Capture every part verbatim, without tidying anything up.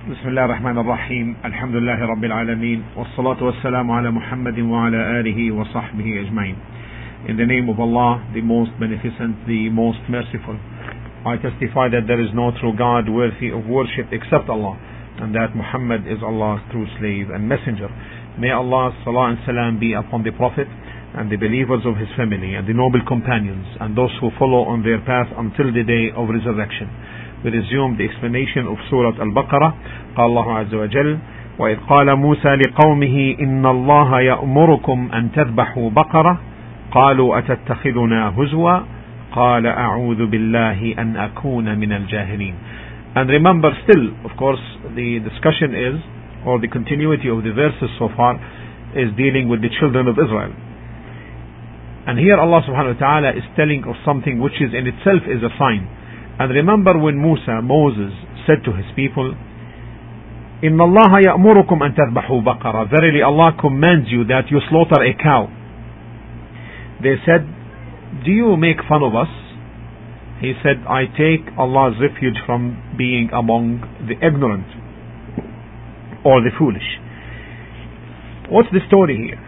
بسم الله الرحمن الرحيم الحمد لله رب العالمين والصلاة والسلام على محمد وعلى آله وصحبه أجمعين. In the name of Allah, the most beneficent, the most merciful, I testify that there is no true God worthy of worship except Allah, and that Muhammad is Allah's true slave and messenger. May Allah's salah and salam be upon the Prophet and the believers of his family and the noble companions and those who follow on their path until the day of resurrection. We resume the explanation of Surah Al-Baqarah. قال الله عز وجل: وإذ قال موسى لقومه إن الله يأمركم أن تذبحوا بقرة قالوا أتتخذنا هزوا قال أعوذ بالله أن أكون من الجاهلين. And remember, still, of course, the discussion is, or the continuity of the verses so far, is dealing with the children of Israel. And here Allah subhanahu wa ta'ala is telling of something which is in itself is a sign. And remember when Musa, Moses, said to his people, إِنَّ اللَّهَ يَأْمُرُكُمْ أَن تَذْبَحُوا بَقَرَةً, verily Allah commands you that you slaughter a cow. They said, do you make fun of us? He said, I take Allah's refuge from being among the ignorant or the foolish. What's the story here?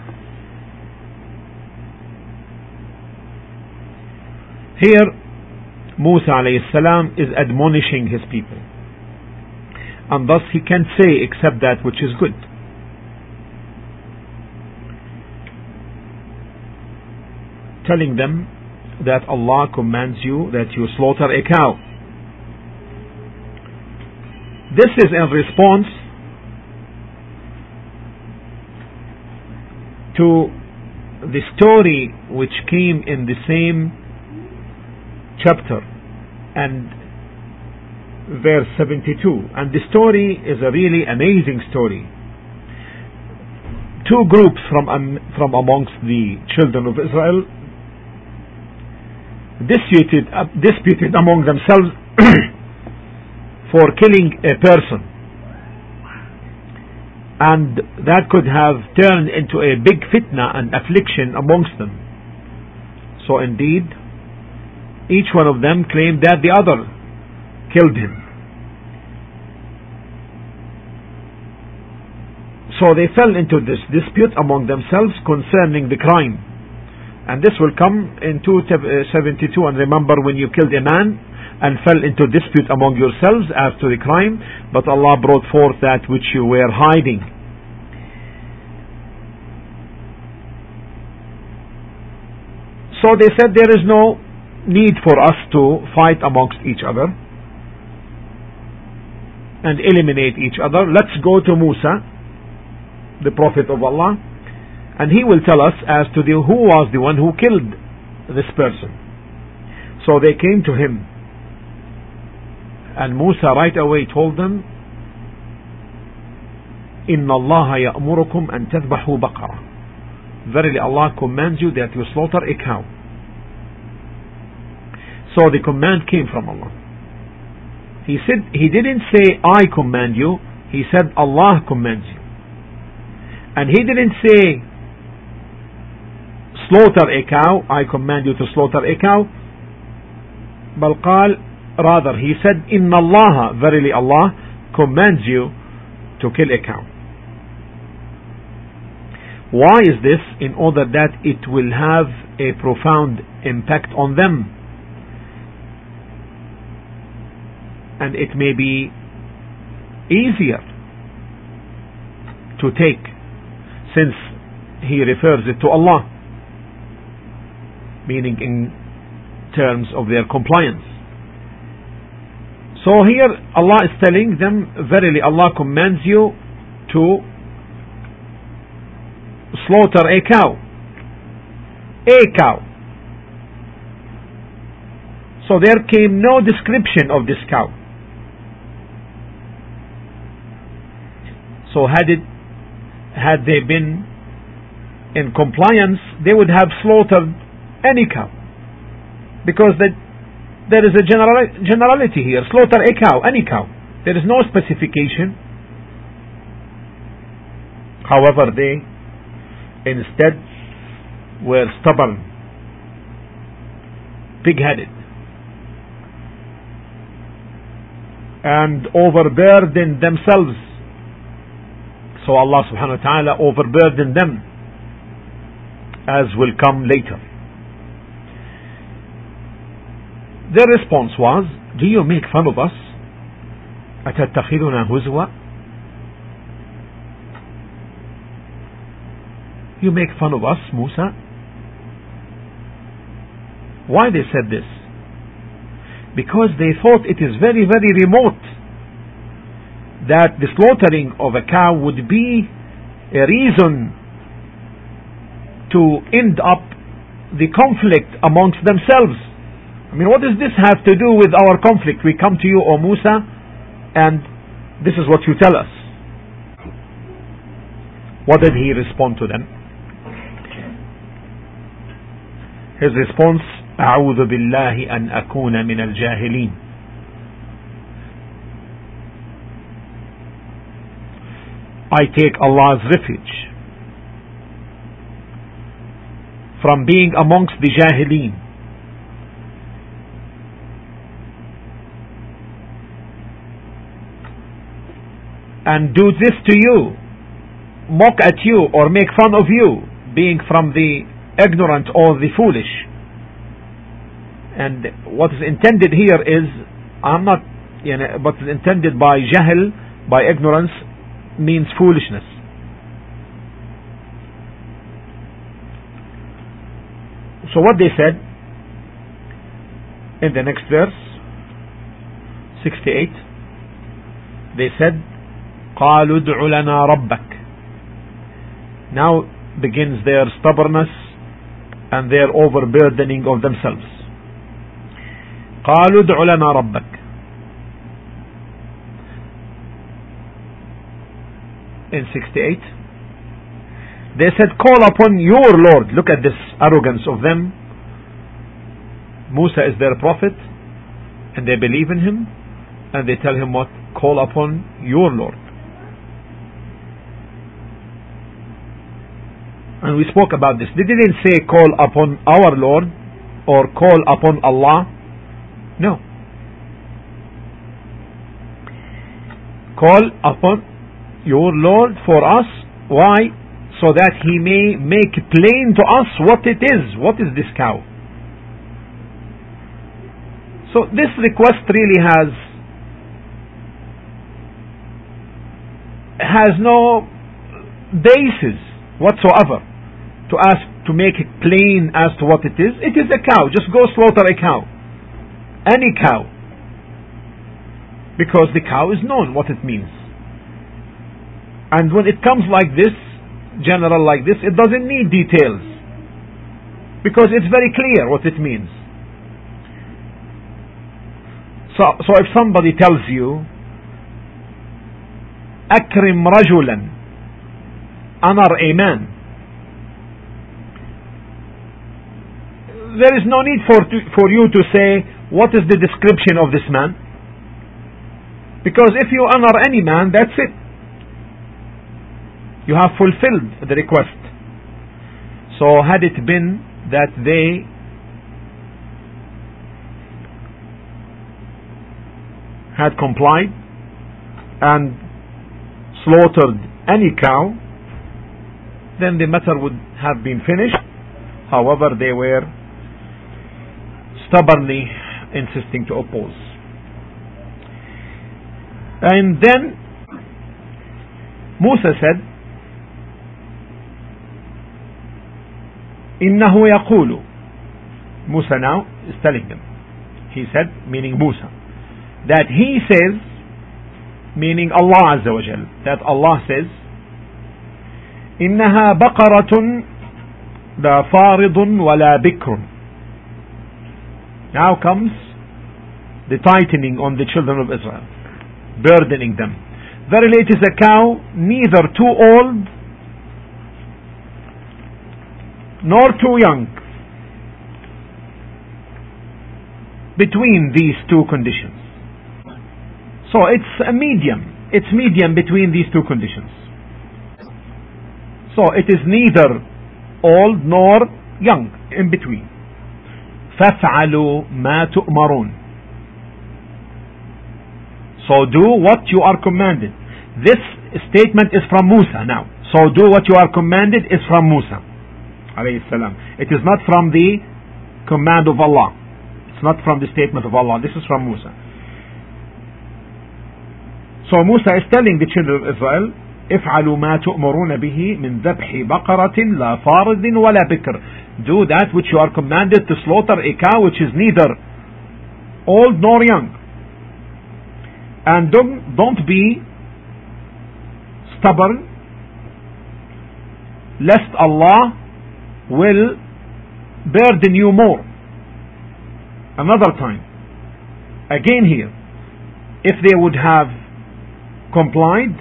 Here Musa alayhi salam is admonishing his people, and thus he can't say except that which is good. Telling them that Allah commands you that you slaughter a cow. This is in response to the story which came in the same chapter and verse seventy-two, and the story is a really amazing story. Two groups from um, from amongst the children of Israel disputed uh, disputed among themselves for killing a person, and that could have turned into a big fitna and affliction amongst them. So indeed, each one of them claimed that the other killed him. So they fell into this dispute among themselves concerning the crime. And this will come in two seventy-two. And remember when you killed a man and fell into dispute among yourselves as to the crime, but Allah brought forth that which you were hiding. So they said there is no need for us to fight amongst each other and eliminate each other. Let's go to Musa, the Prophet of Allah, and he will tell us as to the, who was the one who killed this person. So they came to him, and Musa right away told them, إِنَّ اللَّهَ يَأْمُرُكُمْ أَن تَذْبَحُوا بَقَرَةً, verily Allah commands you that you slaughter a cow. So the command came from Allah. He said, he didn't say I command you, he said Allah commands you. And he didn't say slaughter a cow, I command you to slaughter a cow. بل قال, rather he said إن الله, verily Allah commands you to kill a cow. Why is this? In order that it will have a profound impact on them, and it may be easier to take, since he refers it to Allah, meaning in terms of their compliance. So here Allah is telling them, verily Allah commands you to slaughter a cow. A cow. So there came no description of this cow. So had it, had they been in compliance, they would have slaughtered any cow, because that there is a general, generality here. Slaughter a cow, any cow. There is no specification. However, they instead were stubborn, pig-headed, and overburdened themselves. So Allah subhanahu wa ta'ala overburdened them, as will come later. Their response was, do you make fun of us? أَتَتَّخِذُنَا هُزُوًا? You make fun of us, Musa? Why they said this? Because they thought it is very, very remote that the slaughtering of a cow would be a reason to end up the conflict amongst themselves. I mean, what does this have to do with our conflict? We come to you, O Musa, and this is what you tell us. What did he respond to them? His response, أعوذ بالله أن أكون من الجاهلين. I take Allah's refuge from being amongst the Jahilin. And do this to you, mock at you or make fun of you, being from the ignorant or the foolish. And what is intended here is, I'm not, you know, what is intended by jahl, by ignorance, means foolishness. So what they said in the next verse, sixty-eight, they said, قالوا ادع لنا ربك. Now begins their stubbornness and their overburdening of themselves. قالوا ادع لنا ربك. In sixty-eight, they said, call upon your Lord. Look at this arrogance of them. Musa is their prophet and they believe in him, and they tell him what? Call upon your Lord. And we spoke about this. They didn't say call upon our Lord or call upon Allah. No. Call upon your Lord for us. Why? So that He may make plain to us what it is. What is this cow? So this request really has has no basis whatsoever to ask to make it plain as to what it is. It is a cow. Just go slaughter a cow. Any cow. Because the cow is known what it means. And when it comes like this, general like this, it doesn't need details. Because it's very clear what it means. So, so if somebody tells you, أكرم رجلا, honor a man, there is no need for, to, for you to say, what is the description of this man? Because if you honor any man, that's it. You have fulfilled the request. So had it been that they had complied and slaughtered any cow, then the matter would have been finished. However, they were stubbornly insisting to oppose. And then Musa said, إنه يقول. Musa now is telling them. He said, meaning Musa, that he says, meaning Allah Azza wa Jal, that Allah says, إنها بقرة لا فارض ولا بكر. Now comes the tightening on the children of Israel, burdening them. Verily it is a cow neither too old nor too young, between these two conditions. So it's a medium. It's medium between these two conditions. So it is neither old nor young, in between. فَافْعَلُوا مَا تُؤْمَرُونَ. So do what you are commanded. This statement is from Musa now. So do what you are commanded is from Musa alayhi salam. It is not from the command of Allah. It's not from the statement of Allah. This is from Musa. So Musa is telling the children of Israel, افعلوا ما تؤمرون به من ذبح بقرة لا فارض ولا بكر. Do that which you are commanded to slaughter a cow which is neither old nor young. And don't, don't be stubborn, lest Allah will burden you more. Another time, again here, if they would have complied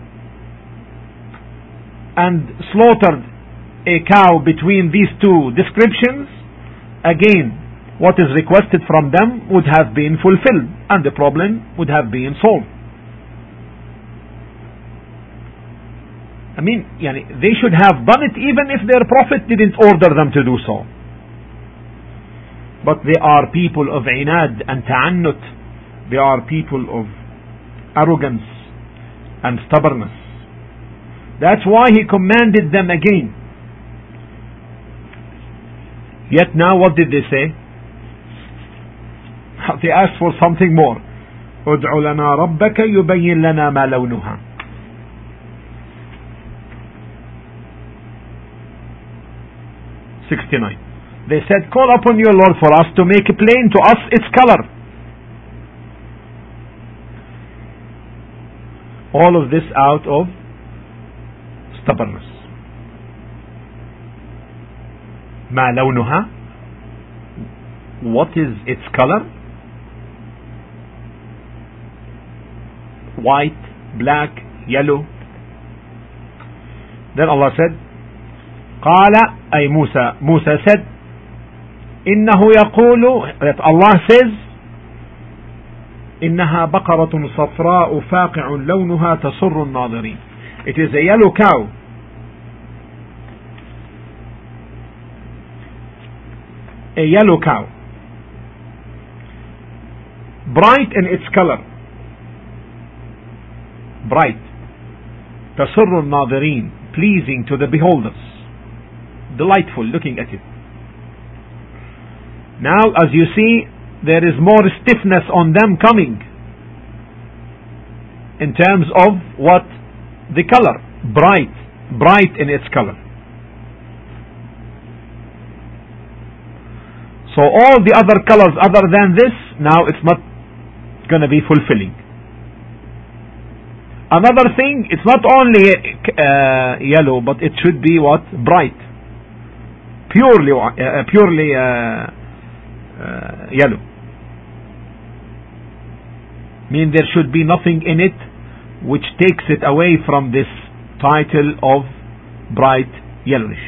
and slaughtered a cow between these two descriptions, again what is requested from them would have been fulfilled and the problem would have been solved. I mean, yani, they should have done it even if their prophet didn't order them to do so. But they are people of inad and ta'annut. They are people of arrogance and stubbornness. That's why he commanded them again. Yet now what did they say? They asked for something more. ادع لنا ربك يبين لنا ما لونها. sixty-nine. They said, call upon your Lord for us to make plain to us its color. All of this out of stubbornness. ما لونها? What is its color? White, black, yellow. Then Allah said, قال أي موسى موسى said إنه يقول, that Allah says, إنها بقرة صفراء فاقع لونها تسر الناظرين. It is a yellow cow, a yellow cow, bright in its color, bright, تسر الناظرين, pleasing to the beholders, delightful looking at it. Now as you see, there is more stiffness on them coming in terms of what? The color, bright, bright in its color. So all the other colors other than this, now it's not going to be fulfilling. Another thing, it's not only uh, yellow, but it should be what? Bright, purely uh, purely uh, uh, yellow. Mean there should be nothing in it which takes it away from this title of bright yellowish.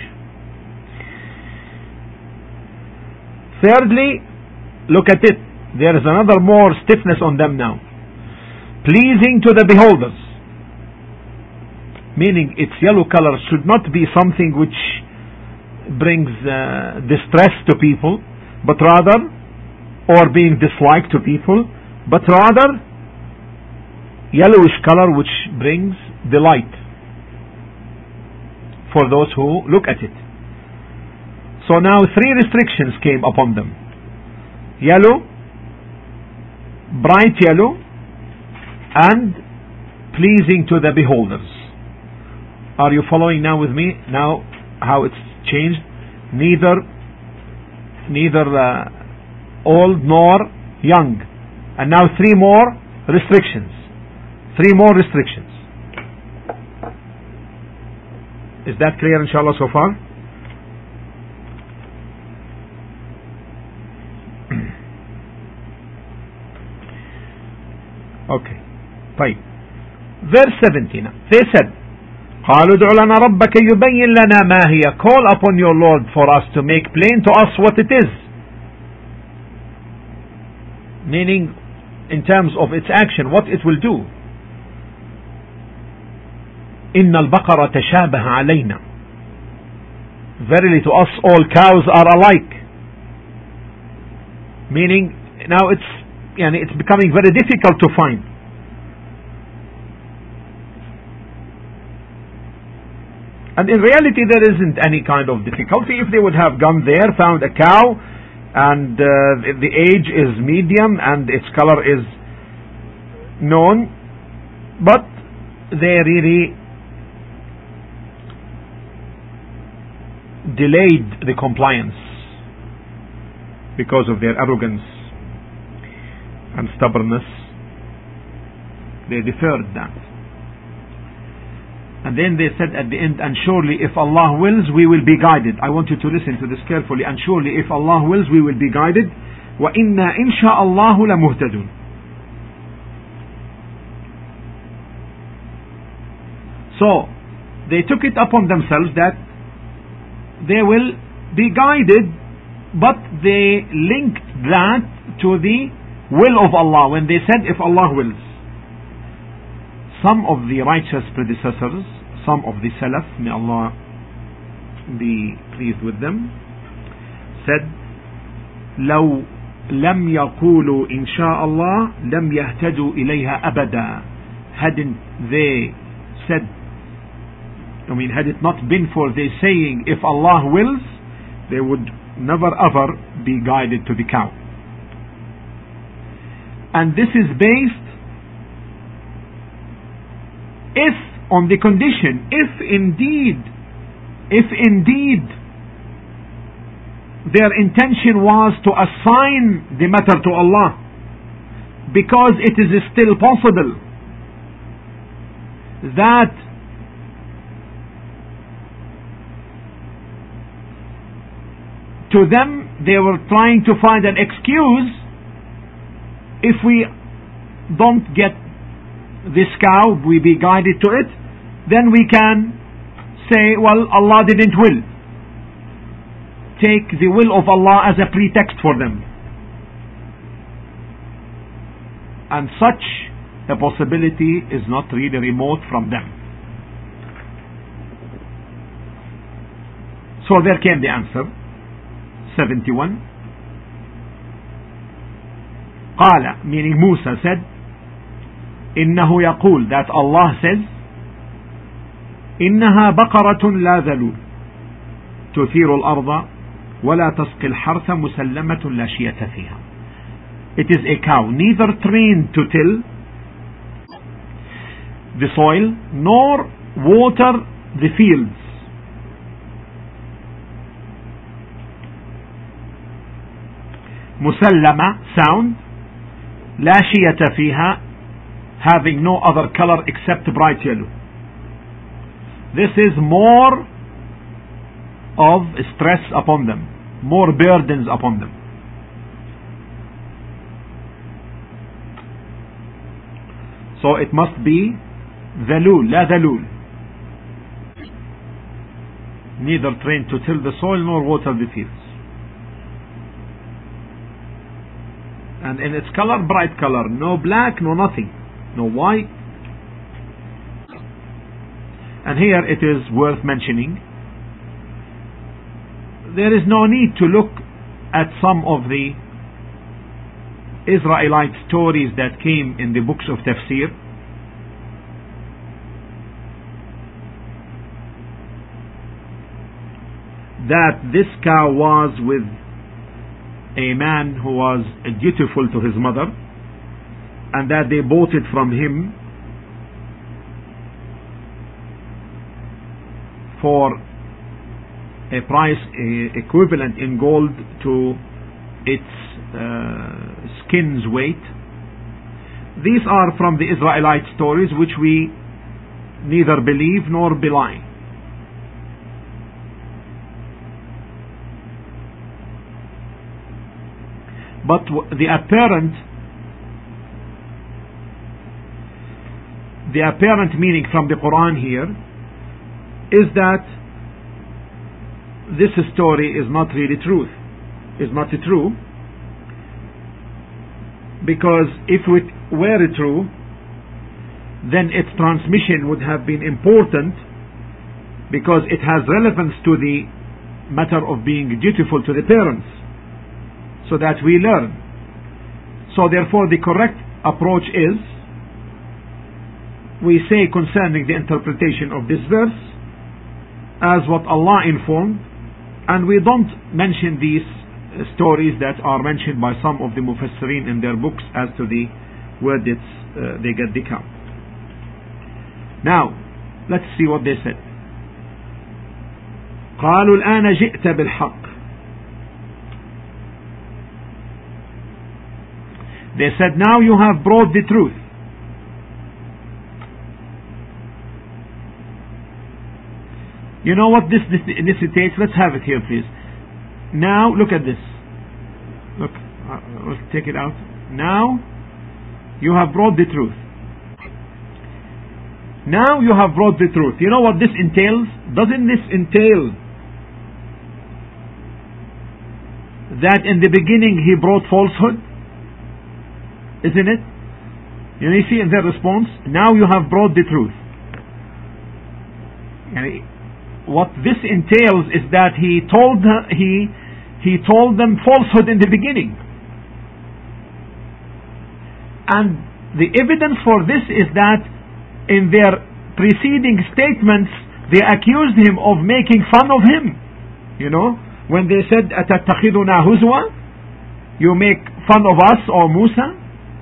Thirdly, look at it. There is another more stiffness on them now. Pleasing to the beholders. Meaning its yellow color should not be something which brings uh, distress to people, but rather, or being disliked to people, but rather yellowish color which brings delight for those who look at it. So now three restrictions came upon them: yellow, bright yellow, and pleasing to the beholders. Are you following now with me? Now how it's changed? Neither neither uh, old nor young. And now three more restrictions. Three more restrictions. Is that clear inshallah so far? Okay. طيب. Verse seventeen. They said, قالوا ادع لنا ربك يبين لنا ما هي. Call upon your Lord for us to make plain to us what it is. Meaning, in terms of its action, what it will do. إن البقرة تشابه علينا. Verily to us all cows are alike. Meaning, now it's, yani it's becoming very difficult to find. And in reality there isn't any kind of difficulty. If they would have gone there, found a cow, and uh, the age is medium and its color is known, but they really delayed the compliance because of their arrogance and stubbornness. They deferred that. And then they said at the end, and surely if Allah wills, we will be guided. I want you to listen to this carefully. And surely if Allah wills, we will be guided. وَإِنَّا إِنْ شَاءَ اللَّهُ لَمُهْتَدُونَ. So, they took it upon themselves that they will be guided, but they linked that to the will of Allah when they said, if Allah wills. Some of the righteous predecessors, some of the Salaf, may Allah be pleased with them, said, لو لم يقولوا إن شاء الله لم يهتدوا إليها أبدا. Hadn't they said, I mean, had it not been for their saying, if Allah wills, they would never ever be guided to the cow. And this is based if on the condition, if indeed, if indeed their intention was to assign the matter to Allah, because it is still possible that to them they were trying to find an excuse. If we don't get this cow, we be guided to it, then we can say, well, Allah didn't will. Take the will of Allah as a pretext for them. And such a possibility is not really remote from them. So there came the answer. seventy-one. قال, meaning Musa said, إنه يقول, that Allah says, إنها بقرة لا ذلول تثير الأرض ولا تسقي الحرث مسلمة لا شية فيها. It is a cow, neither trained to till the soil nor water the fields. مسلمة, sound, لا شية فيها, having no other color except bright yellow. This is more of stress upon them, more burdens upon them. So it must be ذلول, لا ذلول, neither trained to till the soil nor water the fields. And in its color, bright color, no black, no nothing, no white. And here it is worth mentioning, there is no need to look at some of the Israelite stories that came in the books of tafsir. That this cow was with a man who was dutiful to his mother, and that they bought it from him for a price uh, equivalent in gold to its uh, skin's weight. These are from the Israelite stories, which we neither believe nor belie. But the apparent the apparent meaning from the Quran here is that this story is not really truth, is not true, because if it were true, then its transmission would have been important, because it has relevance to the matter of being dutiful to the parents, so that we learn. So therefore the correct approach is, we say concerning the interpretation of this verse, as what Allah informed, and we don't mention these uh, stories that are mentioned by some of the Mufassirin in their books as to the where did uh, they get the cow. Now, let's see what they said. قالوا الآن جئت بالحق. They said, now you have brought the truth. You know what this necessitates? Let's have it here, please. Now, look at this. Look, uh, let's take it out. Now, you have brought the truth. Now you have brought the truth. You know what this entails? Doesn't this entail that in the beginning he brought falsehood? Isn't it? You know, you see in their response, now you have brought the truth. And what this entails is that he told he he told them falsehood in the beginning. And the evidence for this is that in their preceding statements they accused him of making fun of him. You know, when they said أَتَتَّخِذُنَا هُزُوًا, you make fun of us, or Musa.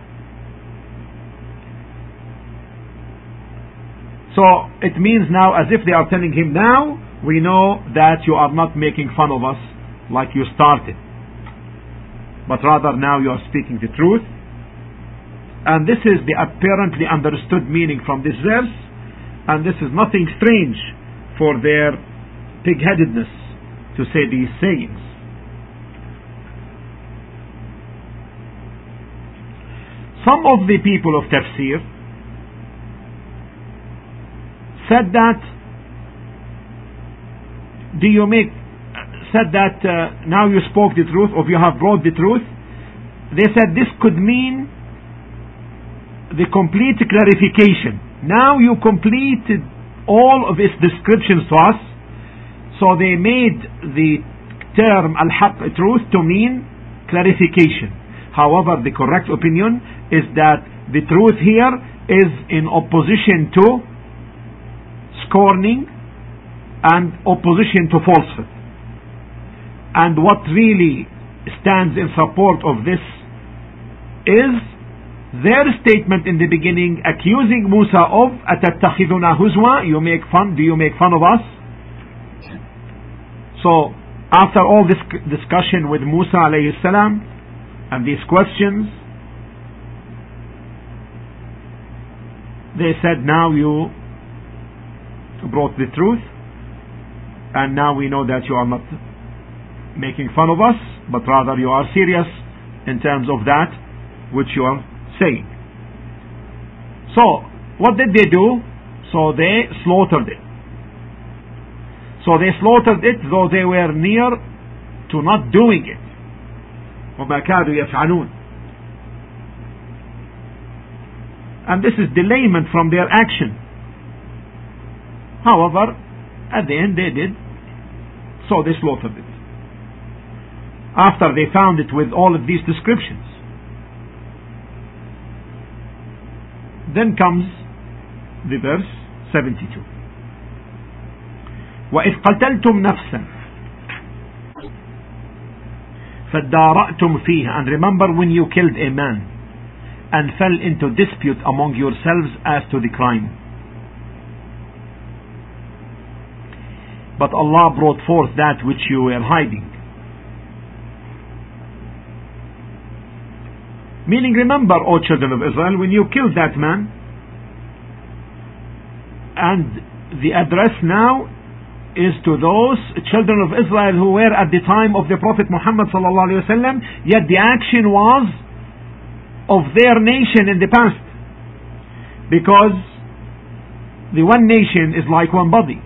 So it means now as if they are telling him, now we know that you are not making fun of us like you started, but rather now you are speaking the truth. And this is the apparently understood meaning from this verse, and this is nothing strange for their pig-headedness to say these sayings. Some of the people of Tafsir said that do you make said that uh, now you spoke the truth, or you have brought the truth. They said this could mean the complete clarification. Now you completed all of its descriptions to us, so they made the term al-haq, truth, to mean clarification. However, the correct opinion is that the truth here is in opposition to scorning and opposition to falsehood. And what really stands in support of this is their statement in the beginning accusing Musa of أَتَتَّخِذُنَا هُزْوًا, you make fun, do you make fun of us? So after all this discussion with Musa alayhi salam and these questions, they said, now you brought the truth, and now we know that you are not making fun of us, but rather you are serious in terms of that which you are saying. So what did they do? So they slaughtered it. So they slaughtered it, though they were near to not doing it. وَمَا كَادُوا يَفْعَلُونَ. And this is delayment from their action. However, at the end they did, so they slaughtered it, after they found it with all of these descriptions. Then comes the verse seventy-two. وَإِذْ قَتَلْتُمْ نَفْسًا فَادَّارَأْتُمْ فِيهَا. And remember when you killed a man and fell into dispute among yourselves as to the crime. But Allah brought forth that which you were hiding. Meaning, remember, O children of Israel, when you killed that man, and the address now is to those children of Israel who were at the time of the Prophet Muhammad sallallahu alaihi wasallam, yet the action was of their nation in the past, because the one nation is like one body.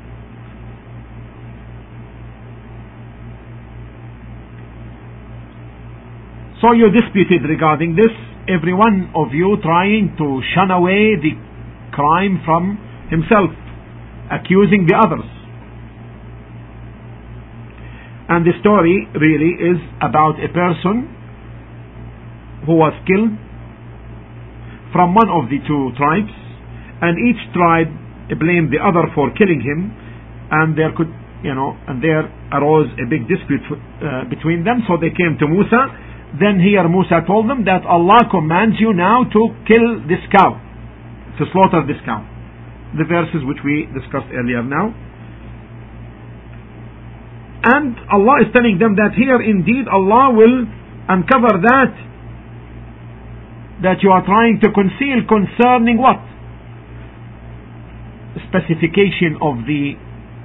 So you disputed regarding this, every one of you trying to shun away the crime from himself, accusing the others. And the story really is about a person who was killed from one of the two tribes, and each tribe blamed the other for killing him, and there could, you know, and there arose a big dispute uh, between them. So they came to Musa. Then here Musa told them that Allah commands you now to kill this cow, to slaughter this cow. The verses which we discussed earlier now. And Allah is telling them that here indeed Allah will uncover that that you are trying to conceal concerning what? Specification of the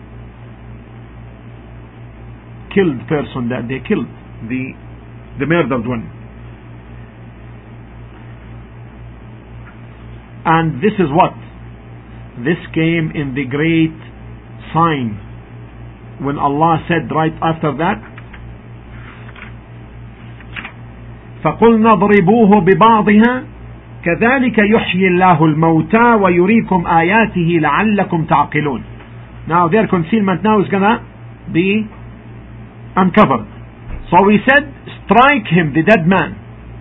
killed person that they killed, the the murdered one. And this is what? This came in the great sign when Allah said right after that, فَقُلْنَا ضْرِبُوهُ بِبَعْضِهَا كَذَلِكَ يُحْيِي اللَّهُ الْمَوْتَى وَيُرِيكُمْ آيَاتِهِ لَعَلَّكُمْ تَعْقِلُونَ. Now their concealment now is gonna be uncovered. So we said, strike him, the dead man,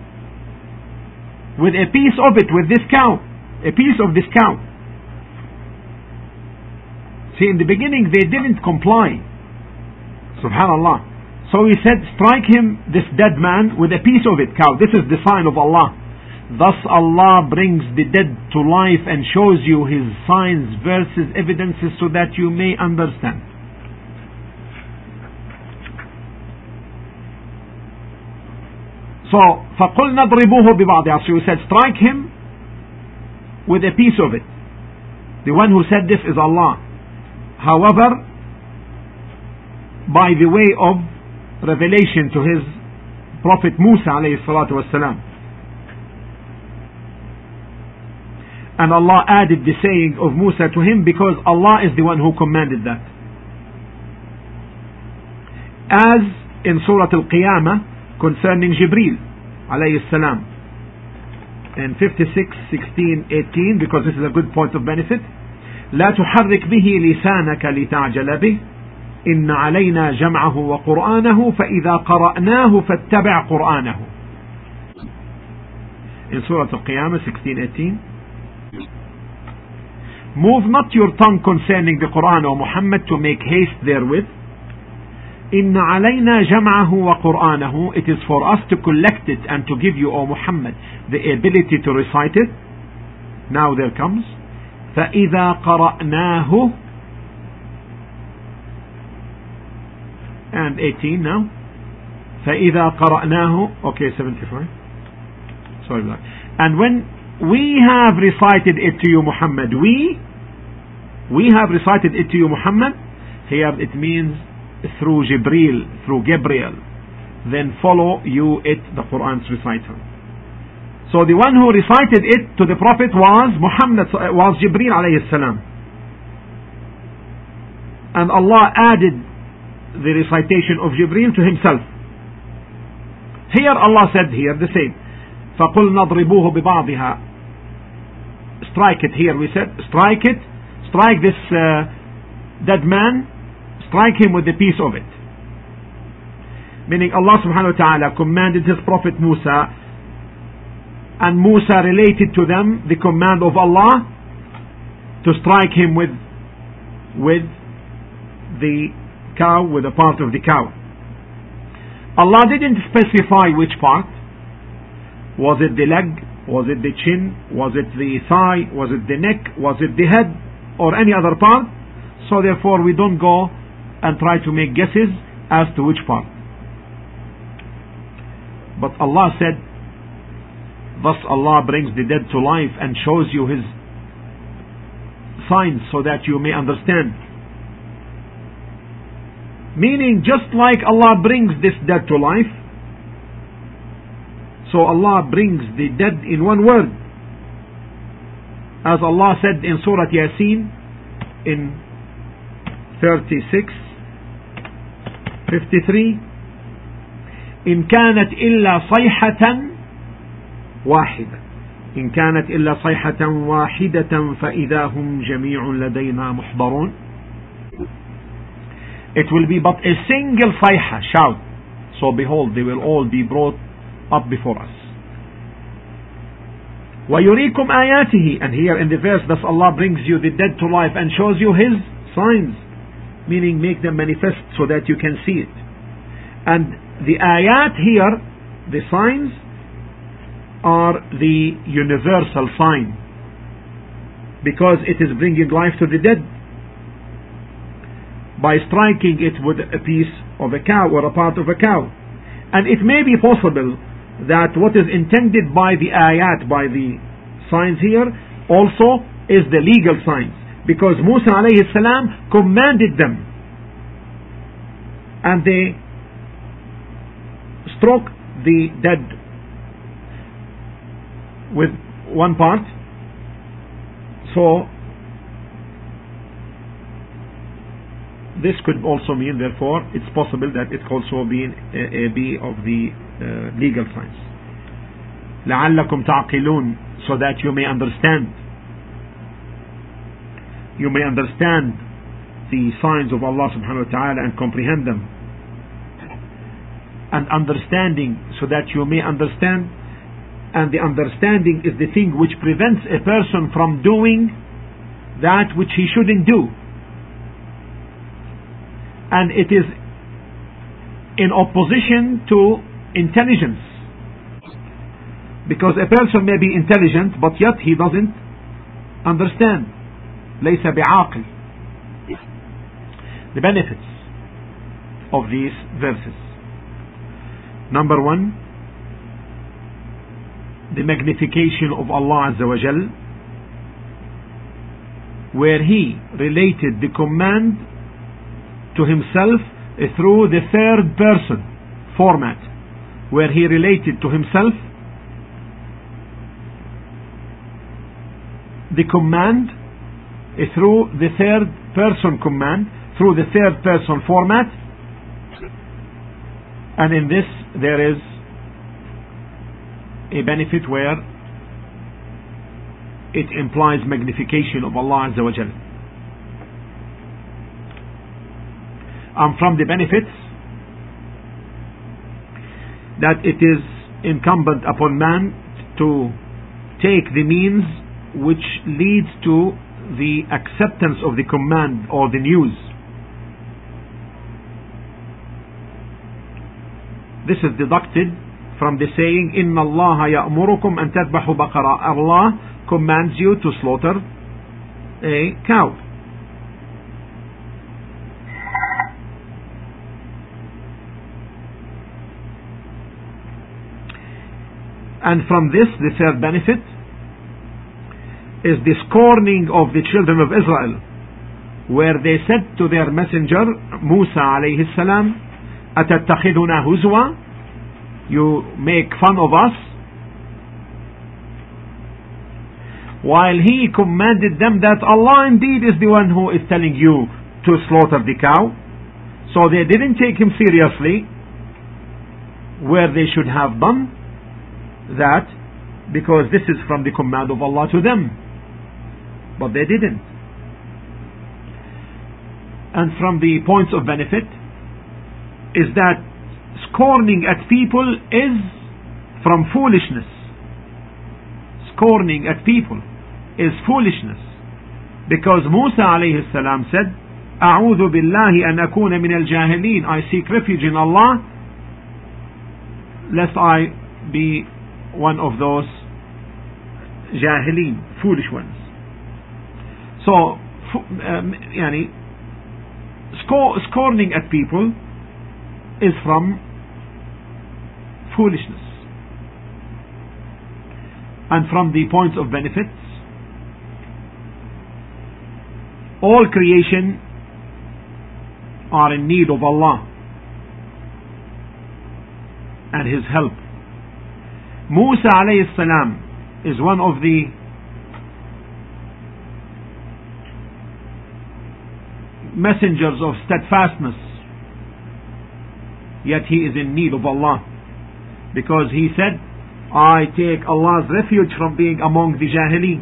with a piece of it, with this cow, a piece of this cow. See, in the beginning they didn't comply. Subhanallah. So he said, strike him, this dead man, with a piece of it, cow. This is the sign of Allah. Thus Allah brings the dead to life and shows you His signs, verses, evidences, so that you may understand. So, فَقُلْنَا ضْرِبُوهُ بِبَعْضِهَا. So he said, strike him with a piece of it. The one who said this is Allah. However, by the way of revelation to his Prophet Musa alayhi salatu wasalam. And Allah added the saying of Musa to him because Allah is the one who commanded that. As in Surah Al-Qiyamah concerning Jibreel alayhi salam in fifty-six, sixteen, eighteen, because this is a good point of benefit. لا تحرك به لسانك لتعجل به إن علينا جمعه وقرآنه فإذا قرأناه فاتبع قرآنه. In Surah Al-Qiyamah sixteen, eighteen. Move not your tongue concerning the Quran, O Muhammad, to make haste therewith. إن علينا جمعه وقرآنه. It is for us to collect it and to give you, O Muhammad, the ability to recite it. Now there comes فإذا قرأناه, and eighteen now. فإذا قرأناه, okay, seventy-five. Sorry about that. And when we have recited it to you, Muhammad, we we have recited it to you, Muhammad. Here it means through Jibreel, through Gabriel. Then follow you it, the Quran's recital. So the one who recited it to the Prophet was Muhammad, was Jibreel alayhi salam. And Allah added the recitation of Jibreel to himself. Here Allah said here the same. فَقُلْنَا ضْرِبُوهُ بِبَعْضِهَا. Strike it here, we said. Strike it. Strike this uh, dead man. Strike him with a piece of it. Meaning Allah subhanahu wa ta'ala commanded his Prophet Musa, and Musa related to them the command of Allah to strike him with with the cow, with a part of the cow. Allah didn't specify which part. Was it the leg? Was it the chin? Was it the thigh? Was it the neck? Was it the head? Or any other part? So therefore we don't go and try to make guesses as to which part. But Allah said, thus Allah brings the dead to life and shows you His signs so that you may understand. Meaning, just like Allah brings this dead to life, so Allah brings the dead in one word. As Allah said in Surah Yasin in thirty-six, fifty-three, إن كانت إلا صيحة واحدة إن كانت إلا صيحة واحدة فإذا هم جميع لدينا محضرون. It will be but a single صيحة, shout. So behold, they will all be brought up before us. وَيُرِيكُمْ آيَاتِهِ. And here in the verse, thus Allah brings you the dead to life and shows you His signs. meaning make them manifest so that you can see it. And the ayat here, the signs, are the universal sign, because it is bringing life to the dead by striking it with a piece of a cow or a part of a cow. And it may be possible that what is intended by the ayat, by the signs here, also is the legal signs, because Musa alayhi salam commanded them, and they struck the dead with one part. So this could also mean, therefore, it's possible that it could also be, uh, be of the uh, legal signs. لَعَلَّكُمْ تَعْقِلُونَ, so that you may understand. You may understand the signs of Allah subhanahu wa ta'ala and comprehend them. And understanding, so that you may understand. And the understanding is the thing which prevents a person from doing that which he shouldn't do. And it is in opposition to intelligence, because a person may be intelligent but yet he doesn't understand. ليس بعاقل. The benefits of these verses: number one, the magnification of Allah Azza wa Jal, where He related the command to Himself through the third person format, where He related to Himself the command through the third person command, through the third person format. And in this there is a benefit where it implies magnification of Allah Azza wa Jal. And from the benefits, that it is incumbent upon man to take the means which leads to the acceptance of the command or the news. This is deducted from the saying, Inna Allah ya'murukum an tadbahu baqara. Allah commands you to slaughter a cow. And from this, the third benefit is the scorning of the children of Israel, where they said to their messenger Musa alayhi salam, أَتَتَّخِذُنَا هُزُوًا, you make fun of us, while he commanded them that Allah indeed is the one who is telling you to slaughter the cow. So they didn't take him seriously, where they should have done that, because this is from the command of Allah to them, but they didn't. And from the points of benefit is that scorning at people is from foolishness. Scorning at people is foolishness, because Musa alayhi salam said, أعوذ بالله أن أكون من الجاهلين, I seek refuge in Allah lest I be one of those jahilin, foolish ones. So um, yani, scor- scorning at people is from foolishness. And from the points of benefits, all creation are in need of Allah and His help. Musa alayhi salam is one of the messengers of steadfastness, yet he is in need of Allah, because he said, I take Allah's refuge from being among the Jahilin.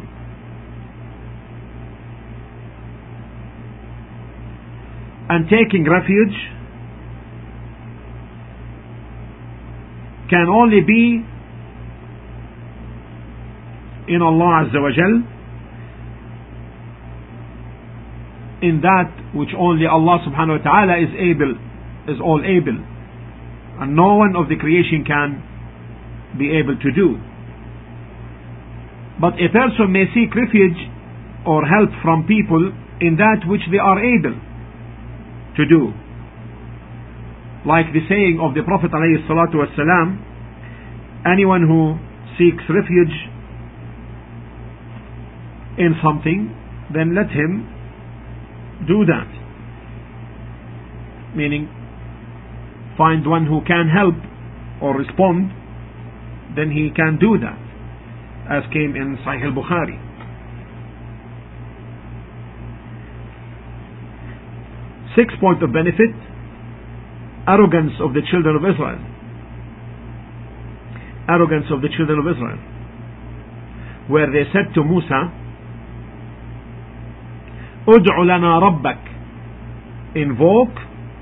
And taking refuge can only be in Allah Azza wa Jal, in that which only Allah subhanahu wa ta'ala is able, is all able, and no one of the creation can be able to do. But a person may seek refuge or help from people in that which they are able to do. Like the saying of the Prophet alayhi salatu wasalam, anyone who seeks refuge in something, then let him do that. Meaning, find one who can help or respond, then he can do that, as came in Sahih al-Bukhari. Sixth point of benefit: arrogance of the children of Israel. Arrogance of the children of Israel, where they said to Musa, "Ud'u lana rabbak," invoke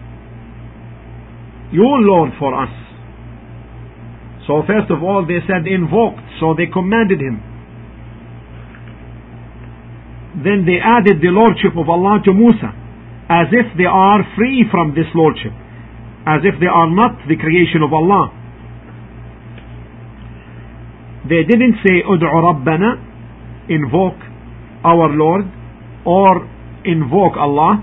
your Lord for us. So first of all they said invoked, so they commanded him. Then they added the lordship of Allah to Musa, as if they are free from this lordship, as if they are not the creation of Allah. They didn't say ud'u rabbana, invoke our Lord, or invoke Allah.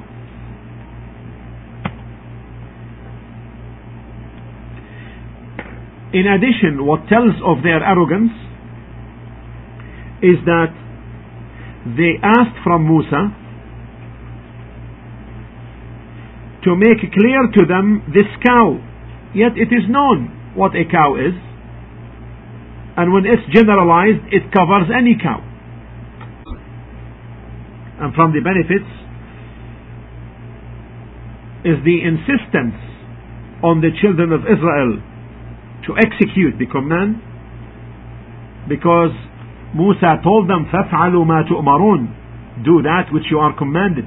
In addition, what tells of their arrogance is that they asked from Musa to make clear to them this cow, yet it is known what a cow is, and when it's generalized it covers any cow. And from the benefits is the insistence on the children of Israel to execute the command, because Musa told them فَافْعَلُوا مَا تُؤْمَرُونَ, do that which you are commanded.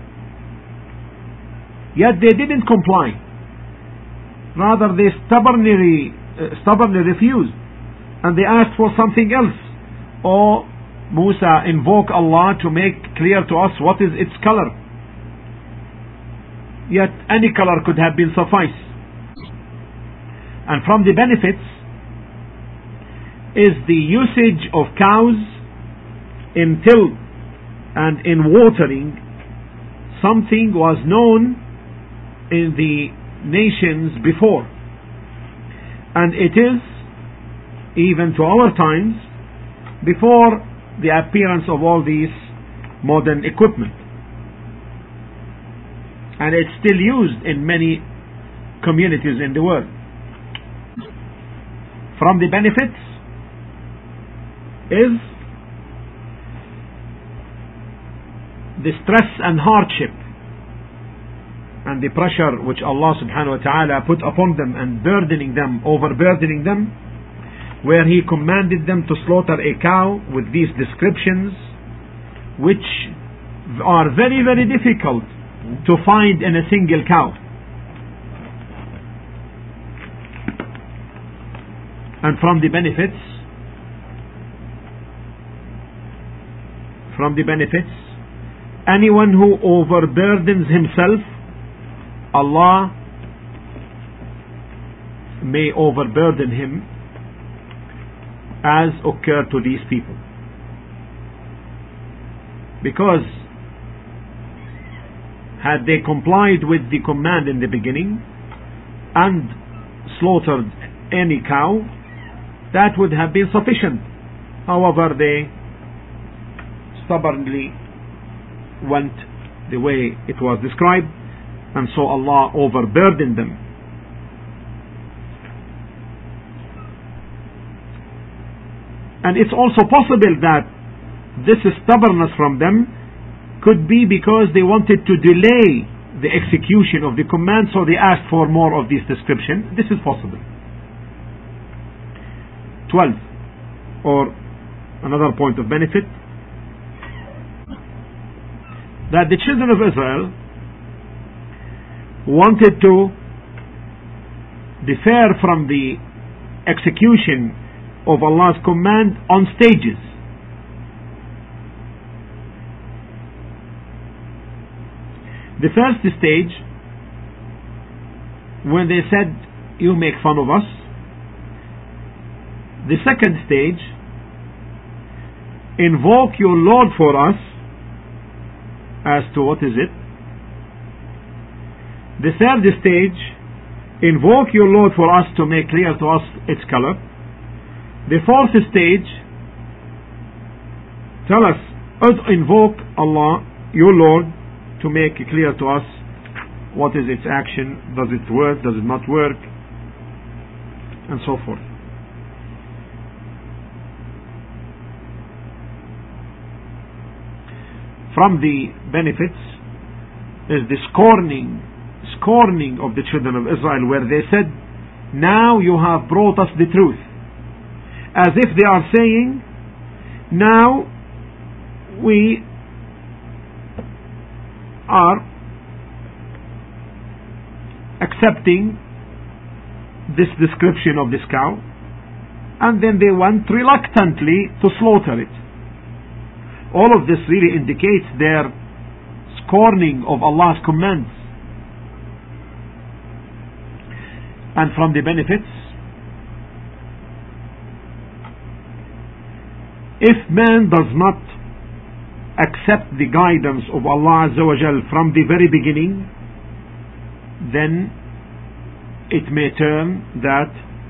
Yet they didn't comply, rather they stubbornly, uh, stubbornly refused, and they asked for something else. Oh Musa, invoke Allah to make clear to us what is its color. Yet any color could have been suffice. And from the benefits is the usage of cows in till and in watering. Something was known in the nations before, and it is even to our times, before the appearance of all these modern equipment, and it's still used in many communities in the world. From the benefits is the stress and hardship and the pressure which Allah subhanahu wa ta'ala put upon them, and burdening them, overburdening them, where He commanded them to slaughter a cow with these descriptions, which are very very difficult to find in a single cow. And from the benefits, from the benefits, anyone who overburdens himself, Allah may overburden him, as occurred to these people. Because had they complied with the command in the beginning and slaughtered any cow, that would have been sufficient. However, they stubbornly went the way it was described, and so Allah overburdened them. And it's also possible that this stubbornness from them could be because they wanted to delay the execution of the command, so they asked for more of this description. This is possible. twelve, or another point of benefit, that the children of Israel wanted to defer from the execution of Allah's command on stages. The first stage, when they said, you make fun of us. The second stage, invoke your Lord for us, as to what is it. The third stage, invoke your Lord for us to make clear to us its color. The fourth stage, tell us, invoke Allah, your Lord, to make clear to us what is its action, does it work, does it not work, and so forth. From the benefits is the scorning, scorning of the children of Israel, where they said, now you have brought us the truth. As if they are saying, now we are accepting this description of this cow, and then they went reluctantly to slaughter it. All of this really indicates their scorning of Allah's commands. And from the benefits, if man does not accept the guidance of Allah Azza wa Jal from the very beginning, then it may turn that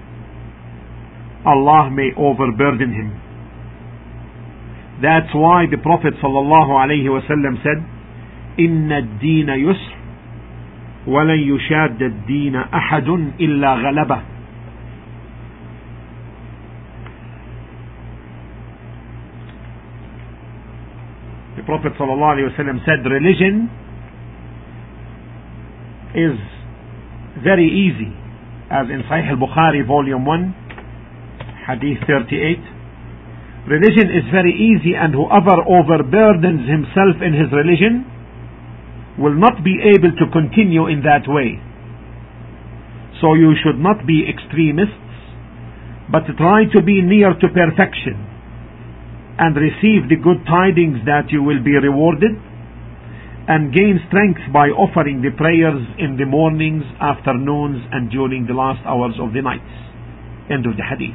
Allah may overburden him. That's why the Prophet sallallahu alaihi wasallam said, "Inna ad-deena yusr, wa lan yushadda ad-deena ahadun illa ghalaba." The Prophet sallallahu alaihi wasallam said, religion is very easy, as in Sahih al-Bukhari, volume one, hadith thirty-eight. Religion is very easy, and whoever overburdens himself in his religion will not be able to continue in that way. So you should not be extremists, but try to be near to perfection and receive the good tidings that you will be rewarded, and gain strength by offering the prayers in the mornings, afternoons, and during the last hours of the nights. End of the hadith.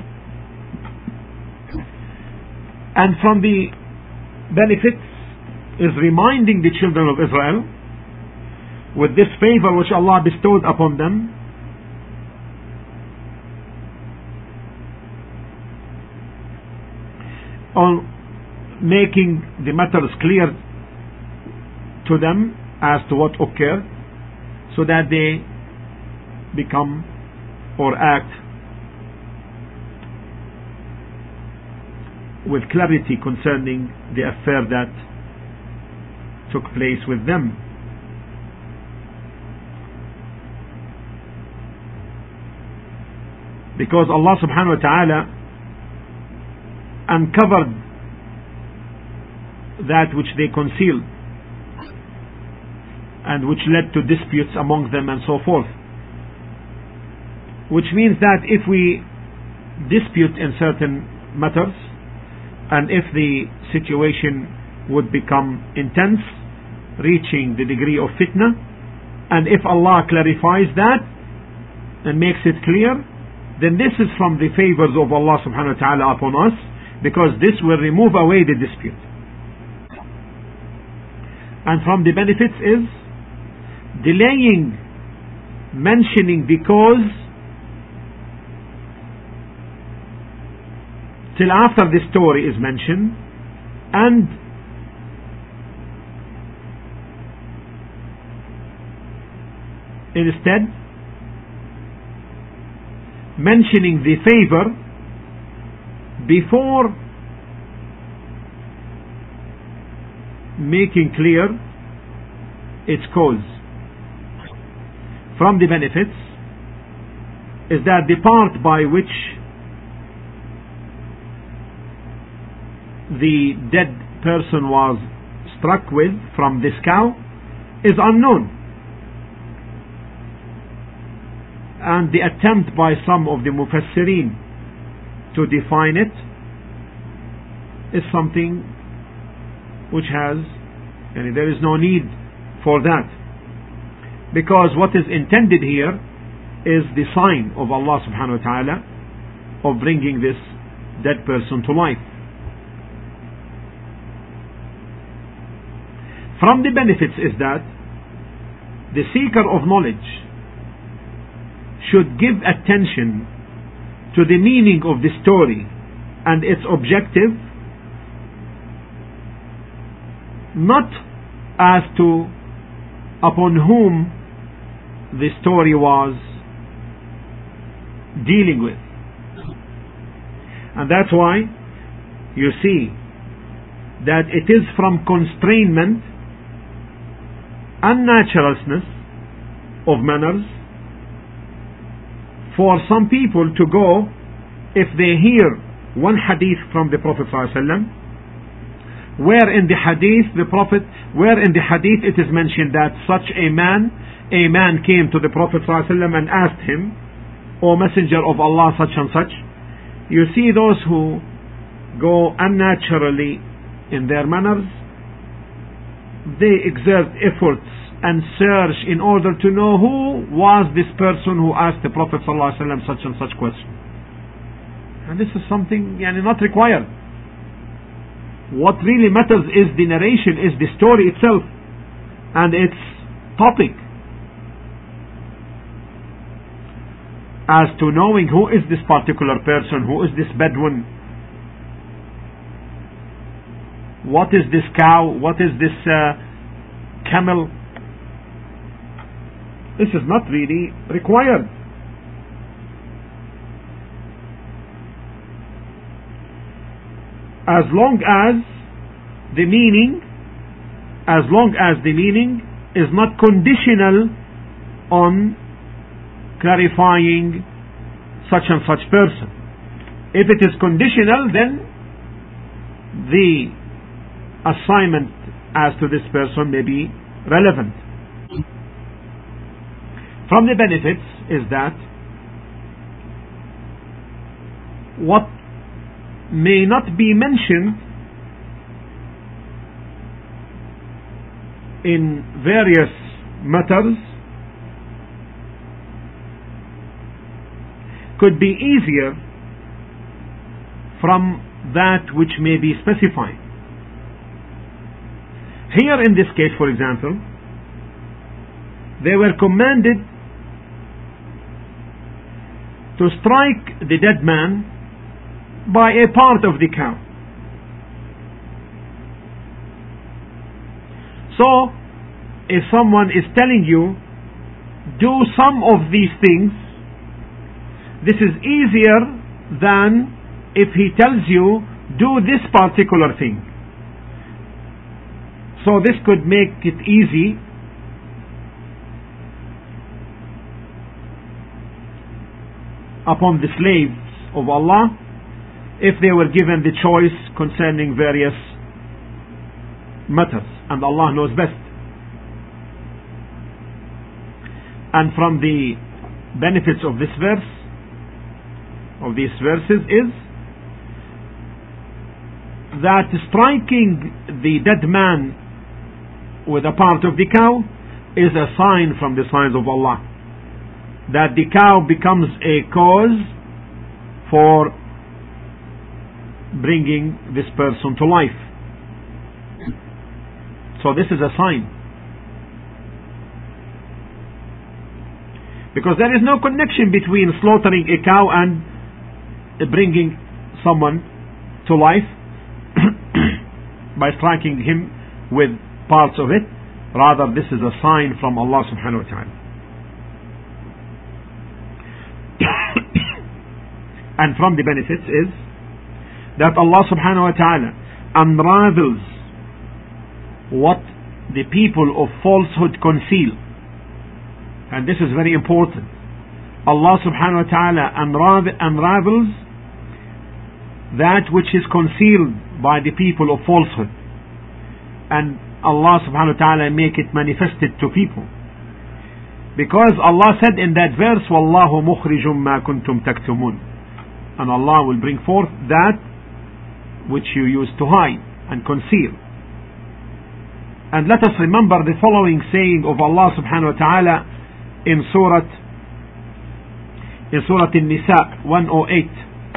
And from the benefits is reminding the children of Israel with this favor which Allah bestowed upon them, on making the matters clear to them as to what occurred, so that they become or act with clarity concerning the affair that took place with them. Because Allah subhanahu wa ta'ala uncovered that which they concealed, and which led to disputes among them and so forth. Which means that if we dispute in certain matters, and if the situation would become intense, reaching the degree of fitna, and if Allah clarifies that and makes it clear, then this is from the favors of Allah subhanahu wa ta'ala upon us, because this will remove away the dispute. And from the benefits is delaying mentioning the cause till after the story is mentioned, and instead mentioning the favor before making clear its cause. From the benefits is that the part by which the dead person was struck with from this cow is unknown, and the attempt by some of the mufassirin to define it is something which has, and there is no need for that. Because what is intended here is the sign of Allah subhanahu wa ta'ala of bringing this dead person to life. From the benefits is that the seeker of knowledge should give attention to the meaning of the story and its objective, not as to upon whom the story was dealing with. And that's why you see that it is from constrainment, unnaturalness of manners for some people to go, if they hear one hadith from the Prophet ﷺ, where in the hadith the Prophet, where in the hadith it is mentioned that such a man, a man came to the Prophet ﷺ and asked him, O Messenger of Allah, such and such. You see those who go unnaturally in their manners, they exert efforts and search in order to know who was this person who asked the Prophet ﷺ such and such question. And this is something yani, not required. What really matters is the narration, is the story itself and its topic. As to knowing who is this particular person, who is this Bedouin, what is this cow, what is this uh, camel, this is not really required. As long as the meaning, as long as the meaning is not conditional on clarifying such and such person. If it is conditional, then the assignment as to this person may be relevant. From the benefits is that what may not be mentioned in various matters could be easier from that which may be specified. Here in this case, for example, they were commanded to strike the dead man by a part of the cow. So, if someone is telling you, do some of these things, this is easier than if he tells you, do this particular thing. So this could make it easy upon the slaves of Allah if they were given the choice concerning various matters, and Allah knows best. And from the benefits of this verse, of these verses, is that striking the dead man with a part of the cow is a sign from the signs of Allah, that the cow becomes a cause for bringing this person to life. So this is a sign, because there is no connection between slaughtering a cow and bringing someone to life by striking him with parts of it. Rather, this is a sign from Allah subhanahu wa ta'ala. And from the benefits is that Allah subhanahu wa ta'ala unravels what the people of falsehood conceal. And this is very important. Allah subhanahu wa ta'ala unravel, unravels that which is concealed by the people of falsehood, and Allah subhanahu wa ta'ala make it manifested to people, because Allah said in that verse, Wallahu mukhrijum ma kuntum taktumun, and Allah will bring forth that which you used to hide and conceal. And let us remember the following saying of Allah subhanahu wa ta'ala in Surah in Surah An-Nisa one oh eight,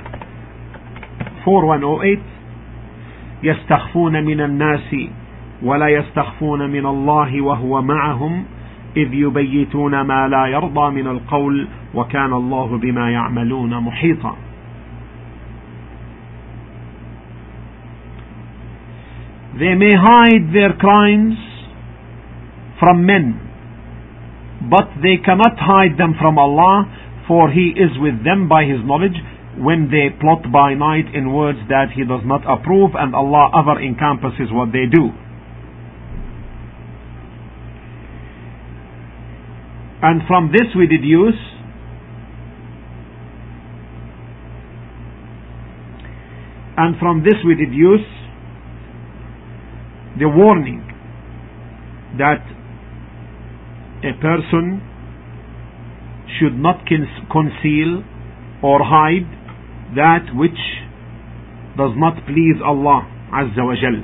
four one oh eight, يستخفون من الناس ولا يستخفون من الله وهو معهم إذ يبيتون ما لا يرضى من القول وكان الله بما يعملون محيطا. They may hide their crimes from men, but they cannot hide them from Allah, for He is with them by His knowledge when they plot by night in words that He does not approve, and Allah ever encompasses what they do. And from this we deduce and from this we deduce the warning that a person should not conceal or hide that which does not please Allah Azza wa Jal,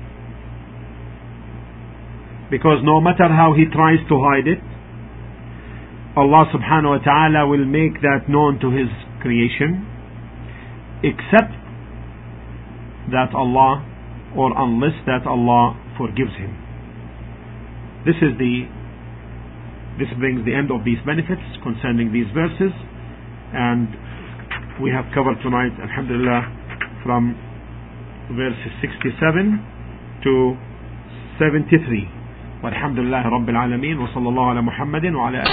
because no matter how he tries to hide it, Allah subhanahu wa ta'ala will make that known to His creation, except that Allah, or unless that Allah forgives him. This is the this brings the end of these benefits concerning these verses, and we have covered tonight, alhamdulillah, from verses sixty-seven to seventy-three. Walhamdulillah Rabbil Alameen, wa sallallahu ala Muhammadin wa ala